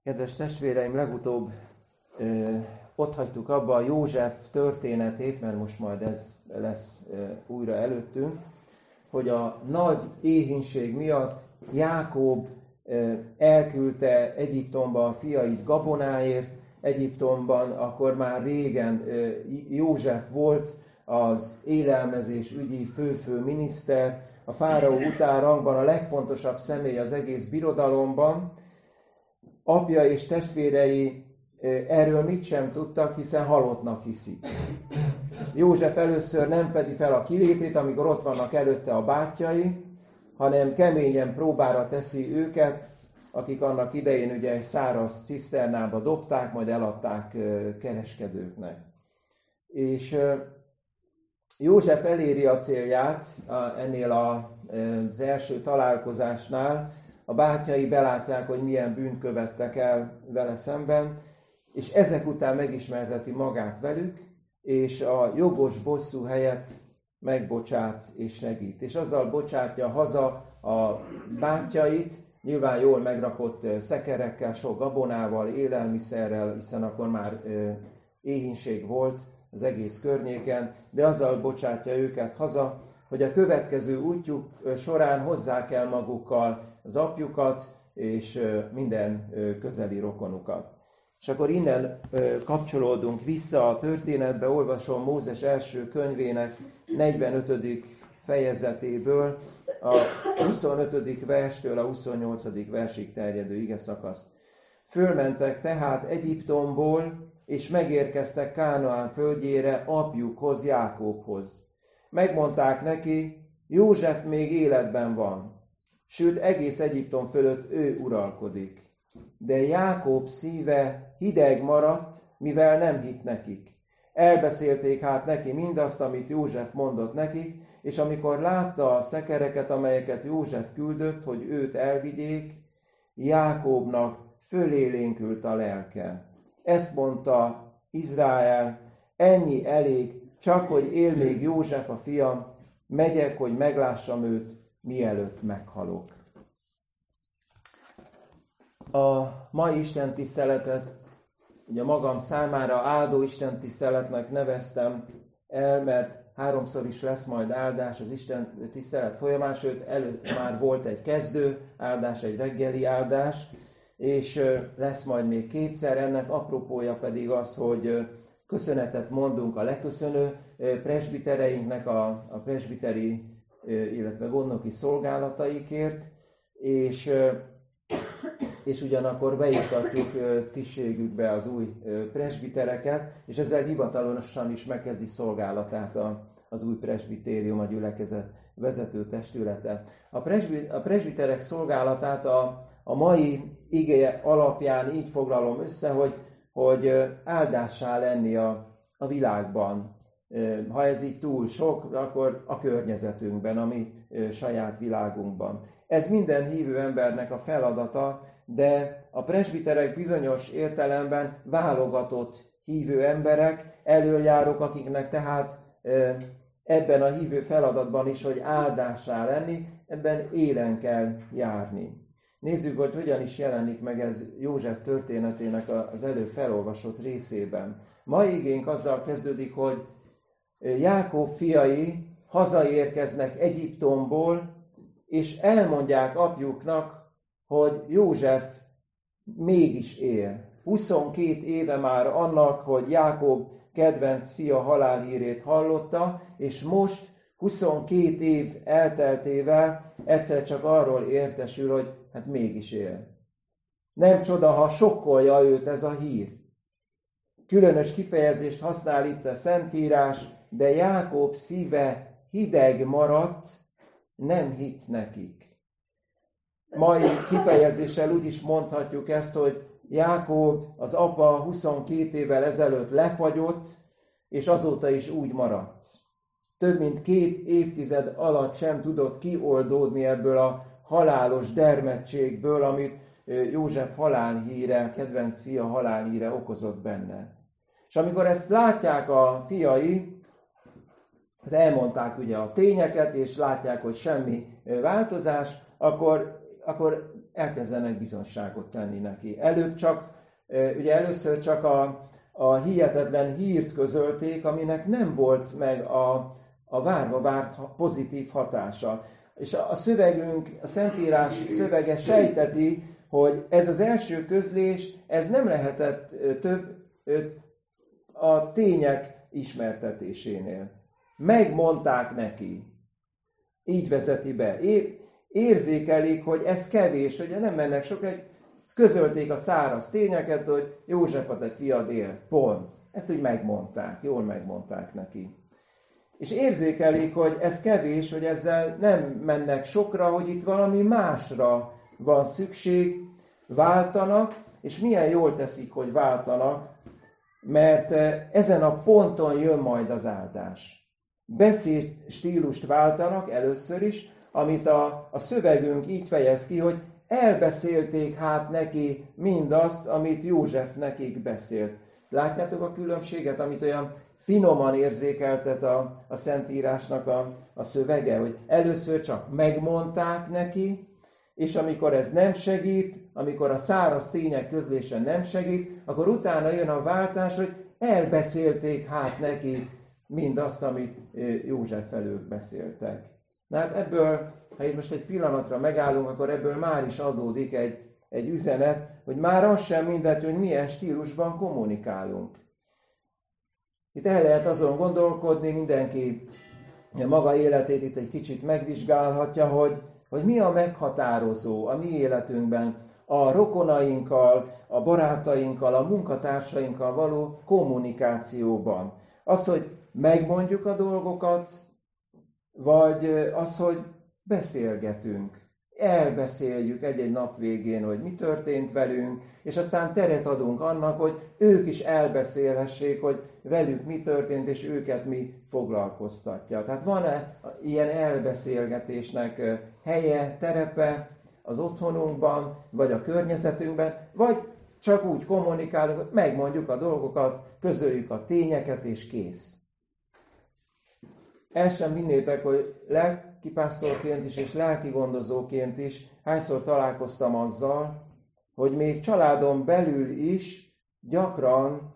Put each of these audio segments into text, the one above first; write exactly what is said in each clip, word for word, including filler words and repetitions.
Kedves testvéreim, legutóbb ö, ott hagytuk abba a József történetét, mert most majd ez lesz ö, újra előttünk, hogy a nagy éhínség miatt Jákob ö, elküldte Egyiptomba a fiait gabonáért. Egyiptomban akkor már régen ö, József volt az élelmezés ügyi fő-fő miniszter, a fáraó után rangban a legfontosabb személy az egész birodalomban. Apja és testvérei erről mit sem tudtak, hiszen halottnak hiszik. József először nem fedi fel a kilétét, amikor ott vannak előtte a bátyjai, hanem keményen próbára teszi őket, akik annak idején ugye egy száraz ciszternába dobták, majd eladták kereskedőknek. És József eléri a célját ennél az első találkozásnál. A bátyjai belátják, hogy milyen bűnt követtek el vele szemben, és ezek után megismerteti magát velük, és a jogos bosszú helyett megbocsát és segít. És azzal bocsátja haza a bátyjait, nyilván jól megrakott szekerekkel, sok gabonával, élelmiszerrel, hiszen akkor már éhínség volt az egész környéken, de azzal bocsátja őket haza, hogy a következő útjuk során hozzá kell magukkal az apjukat és minden közeli rokonukat. És akkor innen kapcsolódunk vissza a történetbe, olvasom Mózes első könyvének negyvenötödik fejezetéből, a huszonötödik verstől a huszonnyolcadik versig terjedő igeszakaszt. Fölmentek tehát Egyiptomból, és megérkeztek Kánaán földjére apjukhoz, Jákobhoz. Megmondták neki, József még életben van, sőt egész Egyiptom fölött ő uralkodik. De Jákob szíve hideg maradt, mivel nem hitt nekik. Elbeszélték hát neki mindazt, amit József mondott nekik, és amikor látta a szekereket, amelyeket József küldött, hogy őt elvigyék, Jákobnak fölélénkült a lelke. Ezt mondta Izrael, ennyi elég, csak hogy él még József a fiam, megyek, hogy meglássam őt, mielőtt meghalok. A mai Isten tiszteletet ugye magam számára áldó Isten tiszteletnek neveztem el, mert háromszor is lesz majd áldás az Isten tisztelet folyamán, sőt előtt már volt egy kezdő áldás, egy reggeli áldás, és lesz majd még kétszer. Ennek apropója pedig az, hogy köszönetet mondunk a leköszönő presbitereinknek a, a presbiteri, illetve gondnoki szolgálataikért, és, és ugyanakkor beiktatjuk tisztségükbe az új presbitereket, és ezzel hivatalosan is megkezdi szolgálatát a, az új presbitérium, a gyülekezet vezető testülete. A, presbi, a presbiterek szolgálatát a, a mai ige alapján így foglalom össze, hogy hogy áldássá lenni a, a világban. Ha ez így túl sok, akkor a környezetünkben, a mi saját világunkban. Ez minden hívő embernek a feladata, de a presbiterek bizonyos értelemben válogatott hívő emberek, elöljárók, akiknek tehát ebben a hívő feladatban is, hogy áldássá lenni, ebben élen kell járni. Nézzük, hogy hogyan is jelenik meg ez József történetének az előbb felolvasott részében. Mai igénk azzal kezdődik, hogy Jákob fiai hazaérkeznek Egyiptomból, és elmondják apjuknak, hogy József mégis él. huszonkét éve már annak, hogy Jákob kedvenc fia halálhírét hallotta, és most huszonkét év elteltével egyszer csak arról értesül, hogy hát mégis él. Nem csoda, ha sokkolja őt ez a hír. Különös kifejezést használ itt a Szentírás, de Jákob szíve hideg maradt, nem hitt nekik. Mai kifejezéssel úgy is mondhatjuk ezt, hogy Jákob, az apa huszonkét évvel ezelőtt lefagyott, és azóta is úgy maradt. Több mint két évtized alatt sem tudott kioldódni ebből a halálos dermedtségből, amit József halálhíre, kedvenc fia halálhíre okozott benne. És amikor ezt látják a fiai, elmondták ugye a tényeket, és látják, hogy semmi változás, akkor, akkor elkezdenek bizonságot tenni neki. Előbb csak, ugye először csak a, a hihetetlen hírt közölték, aminek nem volt meg a, a várva várt pozitív hatása. És a, a szövegünk, a Szentírás szövege sejteti, hogy ez az első közlés, ez nem lehetett több a tények ismertetésénél. Megmondták neki. Így vezeti be. Érzékelik, hogy ez kevés, hogy nem mennek sokra, közölték a száraz tényeket, hogy József a te fiad él. Pont. Ezt úgy megmondták, jól megmondták neki. És érzékelik, hogy ez kevés, hogy ezzel nem mennek sokra, hogy itt valami másra van szükség, váltanak, és milyen jól teszik, hogy váltanak, mert ezen a ponton jön majd az áldás. Beszéd stílust váltanak először is, amit a, a szövegünk így fejez ki, hogy elbeszélték hát neki mindazt, amit József nekik beszélt. Látjátok a különbséget, amit olyan finoman érzékeltet a, a Szentírásnak a, a szövege, hogy először csak megmondták neki, és amikor ez nem segít, amikor a száraz tények közlése nem segít, akkor utána jön a váltás, hogy elbeszélték hát neki mindazt, amit József felől beszéltek. Na hát ebből, ha itt most egy pillanatra megállunk, akkor ebből már is adódik egy, egy üzenet, hogy már az sem mindegy, hogy milyen stílusban kommunikálunk. Itt el lehet azon gondolkodni, mindenki maga életét itt egy kicsit megvizsgálhatja, hogy, hogy mi a meghatározó a mi életünkben, a rokonainkkal, a barátainkkal, a munkatársainkkal való kommunikációban. Az, hogy megmondjuk a dolgokat, vagy az, hogy beszélgetünk. Elbeszéljük egy-egy nap végén, hogy mi történt velünk, és aztán teret adunk annak, hogy ők is elbeszélhessék, hogy velük mi történt, és őket mi foglalkoztatja. Tehát van-e ilyen elbeszélgetésnek helye, terepe az otthonunkban, vagy a környezetünkben, vagy csak úgy kommunikálunk, hogy megmondjuk a dolgokat, közöljük a tényeket, és kész. El sem hinnétek, hogy lelkipásztorként is, és lelki gondozóként is hányszor találkoztam azzal, hogy még családon belül is gyakran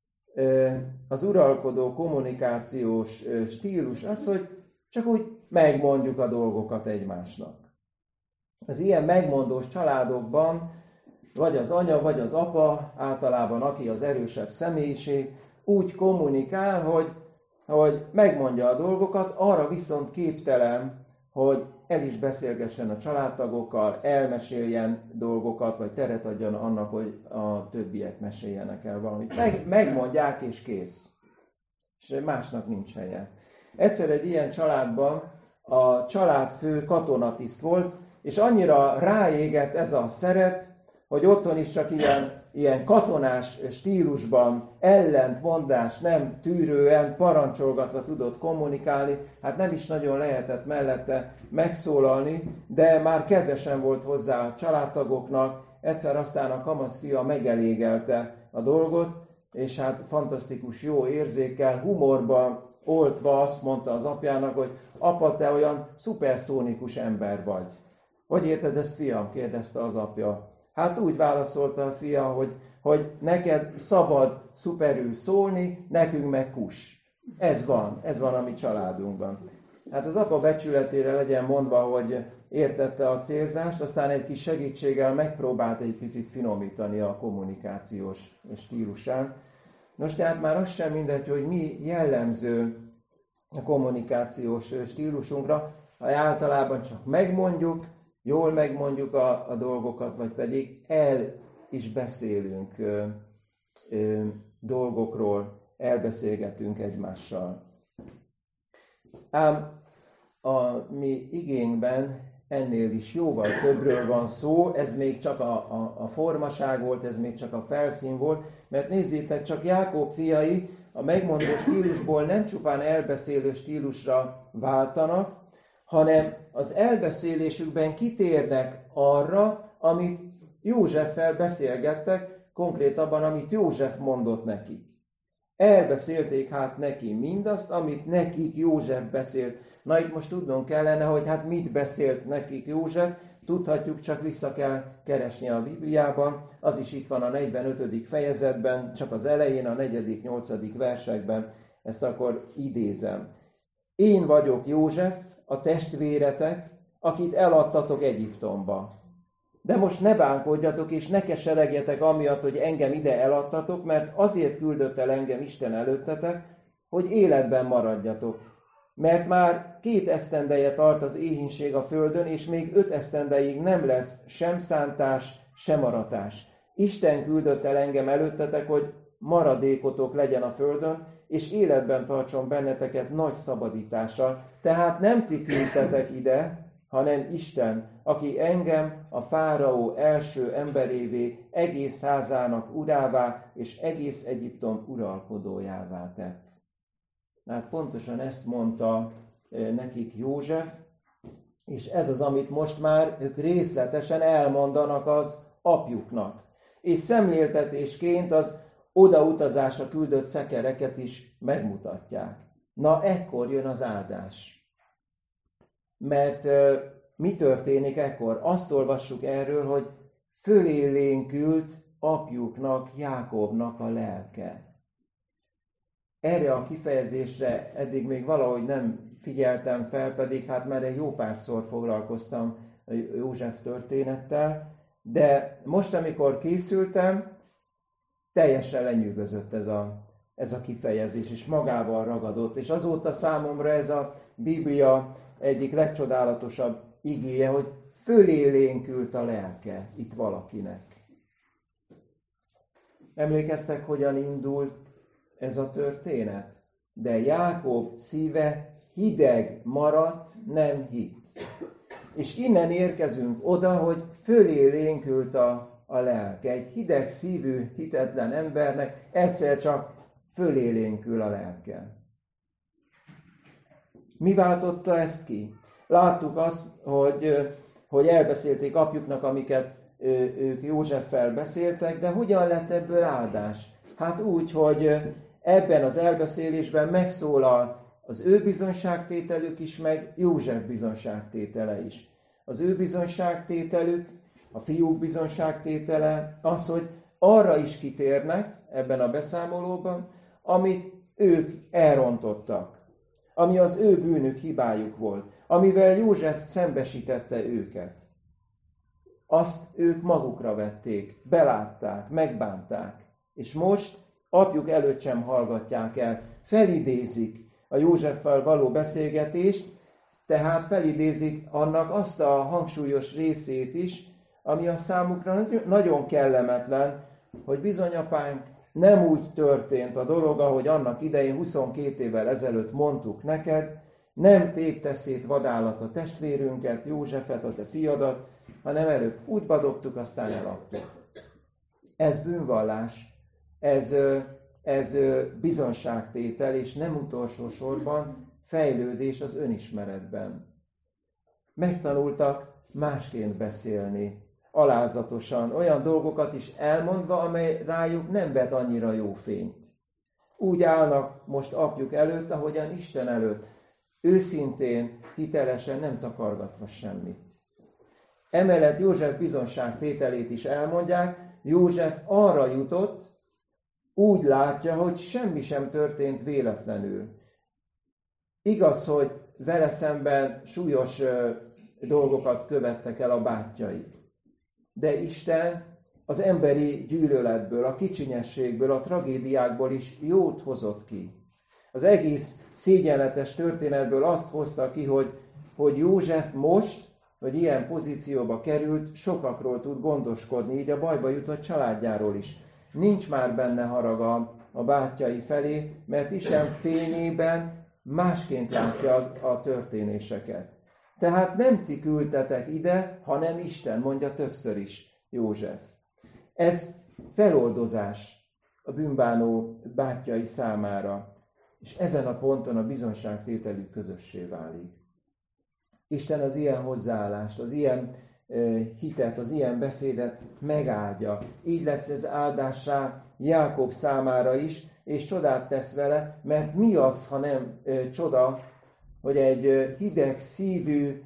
az uralkodó kommunikációs stílus az, hogy csak úgy megmondjuk a dolgokat egymásnak. Az ilyen megmondós családokban vagy az anya, vagy az apa, általában aki az erősebb személyiség, úgy kommunikál, hogy, hogy megmondja a dolgokat, arra viszont képtelen, hogy el is beszélgessen a családtagokkal, elmeséljen dolgokat, vagy teret adjon annak, hogy a többiek meséljenek el valamit. Meg, megmondják, és kész. És másnak nincs helye. Egyszer egy ilyen családban a családfő katonatiszt volt, és annyira ráégett ez a szerep, hogy otthon is csak ilyen, ilyen katonás stílusban, ellentmondás, nem tűrően, parancsolgatva tudott kommunikálni, hát nem is nagyon lehetett mellette megszólalni, de már kedvesen volt hozzá a családtagoknak, egyszer aztán a kamasz fia megelégelte a dolgot, és hát fantasztikus jó érzékkel, humorban oltva azt mondta az apjának, hogy apa, te olyan szuperszónikus ember vagy. Hogy érted ezt, fiam? Kérdezte az apja. Hát úgy válaszolta a fia, hogy, hogy neked szabad szuperül szólni, nekünk meg kus. Ez van, ez van a mi családunkban. Hát az apa becsületére legyen mondva, hogy értette a célzást, aztán egy kis segítséggel megpróbált egy picit finomítani a kommunikációs stílusán. Nos, tehát már az sem mindegy, hogy mi jellemző a kommunikációs stílusunkra, ha általában csak megmondjuk, jól megmondjuk a, a dolgokat, vagy pedig el is beszélünk ö, ö, dolgokról, elbeszélgetünk egymással. Ám a mi igénkben ennél is jóval többről van szó, ez még csak a, a, a formaság volt, ez még csak a felszín volt, mert nézzétek, csak Jákob fiai a megmondó stílusból nem csupán elbeszélő stílusra váltanak, hanem az elbeszélésükben kitérnek arra, amit Józseffel beszélgettek, konkrétabban, amit József mondott nekik. Elbeszélték hát neki mindazt, amit nekik József beszélt. Na itt most tudnunk kellene, hogy hát mit beszélt nekik József. tudhatjuk, csak vissza kell keresni a Bibliában. Az is itt van a negyvenötödik fejezetben, csak az elején, a negyedik, nyolcadik versekben. Ezt akkor idézem. Én vagyok József, a testvéretek, akit eladtatok Egyiptomba. De most ne bánkodjatok, és ne keseregjetek amiatt, hogy engem ide eladtatok, mert azért küldött el engem Isten előttetek, hogy életben maradjatok. Mert már két esztendeje tart az éhínség a földön, és még öt esztendeig nem lesz sem szántás, sem aratás. Isten küldött el engem előttetek, hogy maradékotok legyen a földön, és életben tartson benneteket nagy szabadítással. Tehát nem ti küldtetek ide, hanem Isten, aki engem a fáraó első emberévé, egész házának urává, és egész Egyiptom uralkodójává tett. Hát pontosan ezt mondta nekik József, és ez az, amit most már ők részletesen elmondanak az apjuknak. És szemléltetésként az odautazásra küldött szekereket is megmutatják. Na, ekkor jön az áldás. Mert mi történik ekkor? Azt olvassuk erről, hogy fölélénkült apjuknak, Jákobnak a lelke. Erre a kifejezésre eddig még valahogy nem figyeltem fel, pedig hát már egy jó párszor foglalkoztam a József történettel, de most, amikor készültem, teljesen lenyűgözött ez a, ez a kifejezés, és magával ragadott. És azóta számomra ez a Biblia egyik legcsodálatosabb igéje, hogy fölélénkült a lelke itt valakinek. Emlékeztek, hogyan indult ez a történet? De Jákob szíve hideg maradt, nem hitt. És innen érkezünk oda, hogy fölélénkült a, a lelke. Egy hideg szívű, hitetlen embernek egyszer csak fölélénkül a lelke. Mi váltotta ezt ki? Láttuk azt, hogy, hogy elbeszélték apjuknak, amiket ők Józseffel beszéltek, de hogyan lett ebből áldás? Hát úgy, hogy ebben az elbeszélésben megszólal az ő bizonyságtételük is, meg József bizonyságtétele is. Az ő bizonyságtételük, a fiúk bizonyságtétele az, hogy arra is kitérnek ebben a beszámolóban, amit ők elrontottak, ami az ő bűnük, hibájuk volt, amivel József szembesítette őket. Azt ők magukra vették, belátták, megbánták, és most apjuk előtt sem hallgatják el, felidézik a Józseffel való beszélgetést, tehát felidézik annak azt a hangsúlyos részét is, ami a számukra nagyon kellemetlen, hogy bizony apánk, nem úgy történt a dolog, ahogy annak idején huszonkét évvel ezelőtt mondtuk neked, nem tépte szét vadállat a testvérünket, Józsefet, a te fiadat, hanem előbb útba dobtuk, aztán eladtuk. Ez bűnvallás, ez, ez bizonságtétel, és nem utolsó sorban fejlődés az önismeretben. Megtanultak másként beszélni, alázatosan, olyan dolgokat is elmondva, amely rájuk nem vet annyira jó fényt. Úgy állnak most apjuk előtt, ahogyan Isten előtt, őszintén, hitelesen, nem takargatva semmit. Emellett József bizonságtételét is elmondják, József arra jutott, úgy látja, hogy semmi sem történt véletlenül. Igaz, hogy vele szemben súlyos dolgokat követtek el a bátyjai. De Isten az emberi gyűlöletből, a kicsinyességből, a tragédiákból is jót hozott ki. Az egész szégyenletes történetből azt hozta ki, hogy, hogy József most, hogy ilyen pozícióba került, sokakról tud gondoskodni, így a bajba jutott családjáról is. Nincs már benne haraga a bátyjai felé, mert Isten fényében másként látja a, a történéseket. Tehát nem ti küldtetek ide, hanem Isten, mondja többször is József. Ez feloldozás a bűnbánó bátyjai számára, és ezen a ponton a bizonságtételük közössé válik. Isten az ilyen hozzáállást, az ilyen uh, hitet, az ilyen beszédet megáldja. Így lesz ez áldássá Jákob számára is, és csodát tesz vele, mert mi az, ha nem uh, csoda, hogy egy uh, hideg szívű,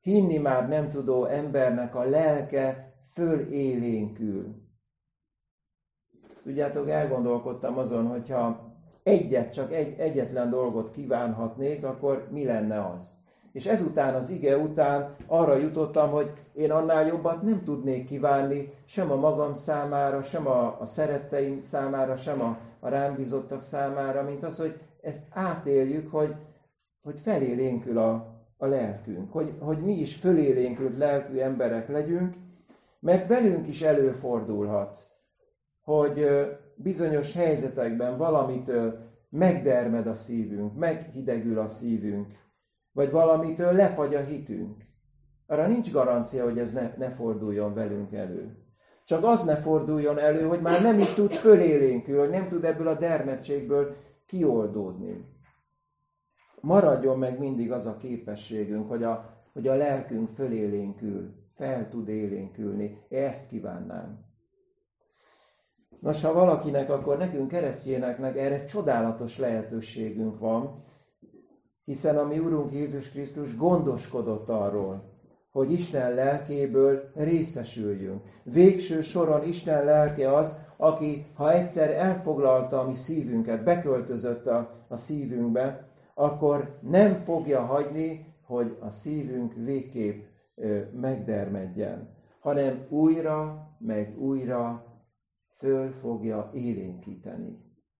hinni már nem tudó embernek a lelke fölélénkül. Tudjátok, elgondolkodtam azon, hogyha egyet, csak egy, egyetlen dolgot kívánhatnék, akkor mi lenne az? És ezután, az ige után arra jutottam, hogy én annál jobbat nem tudnék kívánni, sem a magam számára, sem a, a szeretteim számára, sem a, a rám bízottak számára, mint az, hogy ezt átéljük, hogy, hogy felélénkül a, a lelkünk, hogy, hogy mi is fölélénkült lelkű emberek legyünk, mert velünk is előfordulhat, hogy bizonyos helyzetekben valamitől megdermed a szívünk, meghidegül a szívünk, vagy valamitől lefagy a hitünk. Arra nincs garancia, hogy ez ne, ne forduljon velünk elő. Csak az ne forduljon elő, hogy már nem is tud fölélénkül, hogy nem tud ebből a dermedtségből kioldódni. Maradjon meg mindig az a képességünk, hogy a, hogy a lelkünk fölélénkül, fel tud élénkülni. Ezt kívánnám. Nos, ha valakinek, akkor nekünk keresztjéneknek erre csodálatos lehetőségünk van, hiszen a mi Urunk Jézus Krisztus gondoskodott arról, hogy Isten lelkéből részesüljünk. Végső soron Isten lelke az, aki, ha egyszer elfoglalta a mi szívünket, beköltözött a, a szívünkbe, akkor nem fogja hagyni, hogy a szívünk végképp ö, megdermedjen, hanem újra, meg újra föl fogja élénkíteni.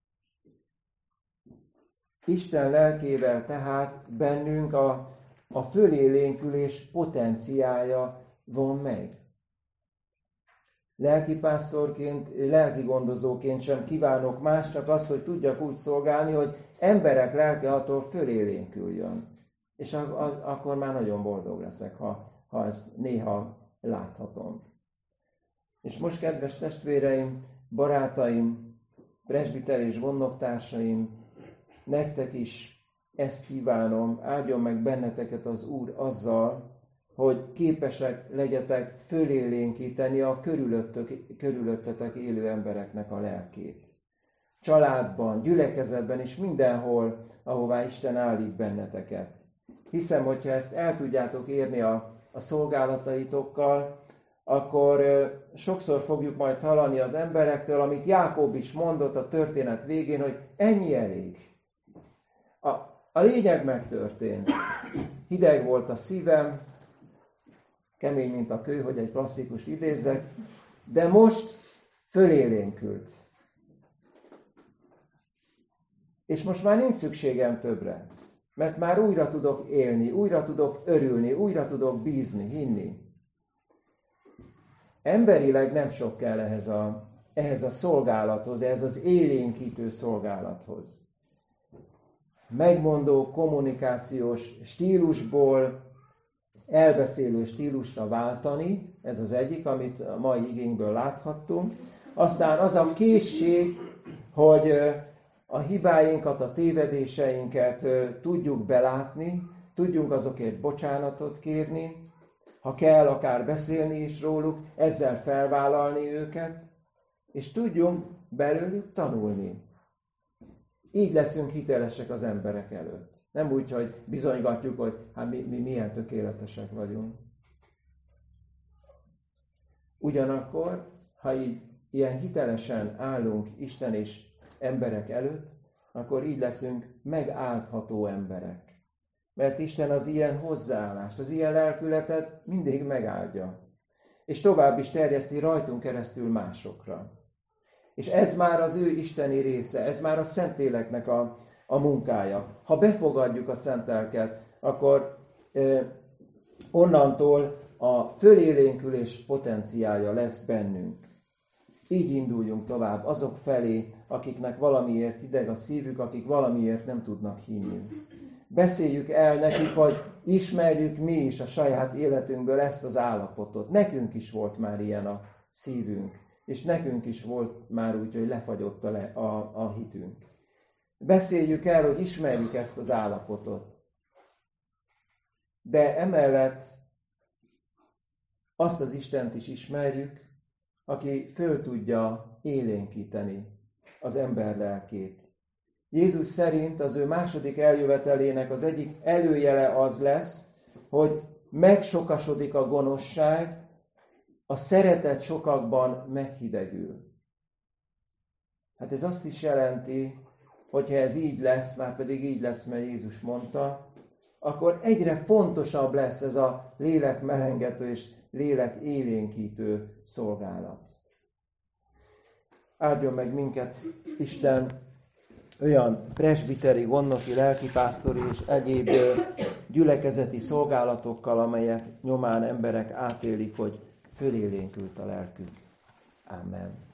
Isten lelkével tehát bennünk a, a fölélénkülés potenciálja van meg. Lelkipásztorként, lelki gondozóként sem kívánok más, csak azt, hogy tudjak úgy szolgálni, hogy emberek lelke attól fölélénküljön. És a, a, akkor már nagyon boldog leszek, ha, ha ezt néha láthatom. És most, kedves testvéreim, barátaim, presbiter és gondnoktársaim, nektek is ezt kívánom, áldjon meg benneteket az Úr azzal, hogy képesek legyetek fölélénkíteni a körülöttetek élő embereknek a lelkét. Családban, gyülekezetben és mindenhol, ahová Isten állít benneteket. Hiszem, hogyha ezt el tudjátok érni a, a szolgálataitokkal, akkor ö, sokszor fogjuk majd hallani az emberektől, amit Jákob is mondott a történet végén, hogy ennyi elég. A, a lényeg megtörtént. Hideg volt a szívem, kemény, mint a kő, hogy egy klasszikust idézzek, de most fölélénkült. És most már nincs szükségem többre, mert már újra tudok élni, újra tudok örülni, újra tudok bízni, hinni. Emberileg nem sok kell ehhez a, ehhez a szolgálathoz, ehhez az élénkítő szolgálathoz. Megmondó kommunikációs stílusból elbeszélő stílusra váltani, ez az egyik, amit a mai igényből láthattunk. Aztán az a készség, hogy a hibáinkat, a tévedéseinket tudjuk belátni, tudjunk azokért bocsánatot kérni, ha kell, akár beszélni is róluk, ezzel felvállalni őket, és tudjunk belőlük tanulni. Így leszünk hitelesek az emberek előtt. Nem úgy, hogy bizonygatjuk, hogy hát mi, mi milyen tökéletesek vagyunk. Ugyanakkor, ha így ilyen hitelesen állunk Isten és emberek előtt, akkor így leszünk megáldható emberek. Mert Isten az ilyen hozzáállást, az ilyen lelkületet mindig megáldja. És tovább is terjeszti rajtunk keresztül másokra. És ez már az ő isteni része, ez már a Szentléleknek a, a munkája. Ha befogadjuk a Szent Lelket, akkor eh, onnantól a fölélénkülés potenciálja lesz bennünk. Így induljunk tovább azok felé, akiknek valamiért hideg a szívük, akik valamiért nem tudnak hinni. Beszéljük el nekik, hogy ismerjük mi is a saját életünkből ezt az állapotot. Nekünk is volt már ilyen a szívünk, és nekünk is volt már úgy, hogy lefagyott a, le, a, a hitünk. Beszéljük el, hogy ismerjük ezt az állapotot. De emellett azt az Istent is ismerjük, aki föl tudja élénkíteni az ember lelkét. Jézus szerint az ő második eljövetelének az egyik előjele az lesz, hogy megsokasodik a gonoszság, a szeretet sokakban meghidegül. Hát ez azt is jelenti, hogyha ez így lesz, már pedig így lesz, mert Jézus mondta, akkor egyre fontosabb lesz ez a lélek melengető és lélek élénkítő szolgálat. Áldjon meg minket Isten olyan presbiteri, gondnoki, lelkipásztori és egyéb gyülekezeti szolgálatokkal, amelyek nyomán emberek átélik, hogy fölélénkült a lelkük. Amen.